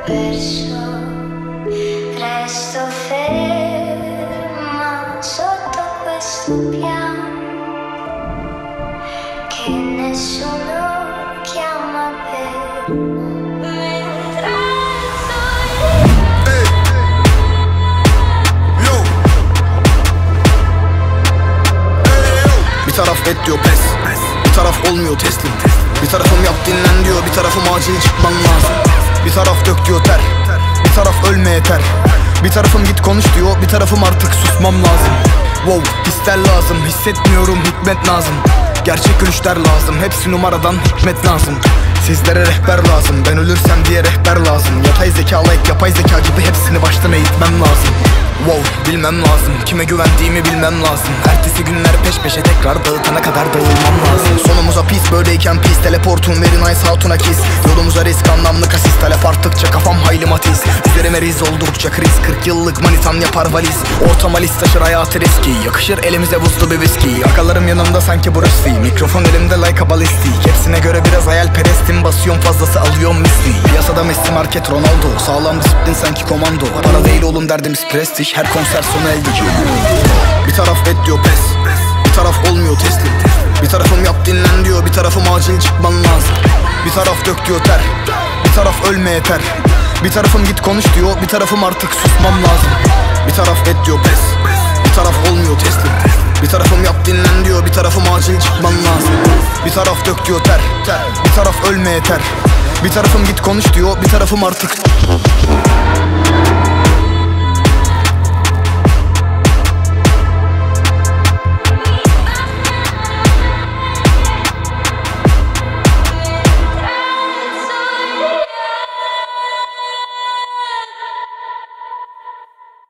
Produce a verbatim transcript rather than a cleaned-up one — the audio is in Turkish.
perso, resto ferma sotto questo piano che nessuno chiama per mentre Bir taraf et diyor pes, bir taraf olmuyor teslim. Bir tarafım yap dinlen diyor, bir tarafım acil çıkman lazım. Bir taraf dök diyor ter, bir taraf ölme yeter. Bir tarafım git konuş diyor, bir tarafım artık susmam lazım. Wow, hisler lazım, hissetmiyorum hikmet lazım. Gerçek gülüşler lazım, hepsi numaradan hikmet lazım. Sizlere rehber lazım, ben ölürsem diye rehber lazım. Yatay zekalı ek yapay zeka gibi hepsini baştan eğitmem lazım. Wow, bilmem lazım, kime güvendiğimi bilmem lazım. Ertesi günler peş peşe tekrar dağıtana kadar dağılmam lazım. Sonumuza pis, böyleyken pis, teleportum very nice hatuna kiss. Yolumuza risk, anlamlı kasis, talep arttıkça kafam hayli matiz. Üzerime riz oldukça kriz, kırk yıllık manitam yapar valiz. Ortama list taşır hayatı riski, yakışır elimize buzlu bir viski. Akalarım yanımda sanki Bruce Lee, mikrofon elimde like a ballistik. Hepsine göre biraz hayalperestim, basıyorum fazlası alıyorum misli. Piyasada Messi, market Ronaldo, sağlam disiplin sanki komando. Para değil oğlum derdimiz prestij, her konser sonu eldeki. Bir taraf et diyor pes, bir taraf olmuyor teslim. Bir tarafım yap dinlen diyor, bir tarafım acil çıkman lazım. Bir taraf dök diyor ter, bir taraf ölme yeter. Bir tarafım git konuş diyor, bir tarafım artık susmam lazım. Bir taraf et diyor pes, bir taraf olmuyor teslim. Bir tarafım yap dinlen diyor, bir tarafım acil çıkman lazım. Bir taraf dök diyor ter, bir taraf ölme yeter. Bir tarafım git konuş diyor, bir tarafım artık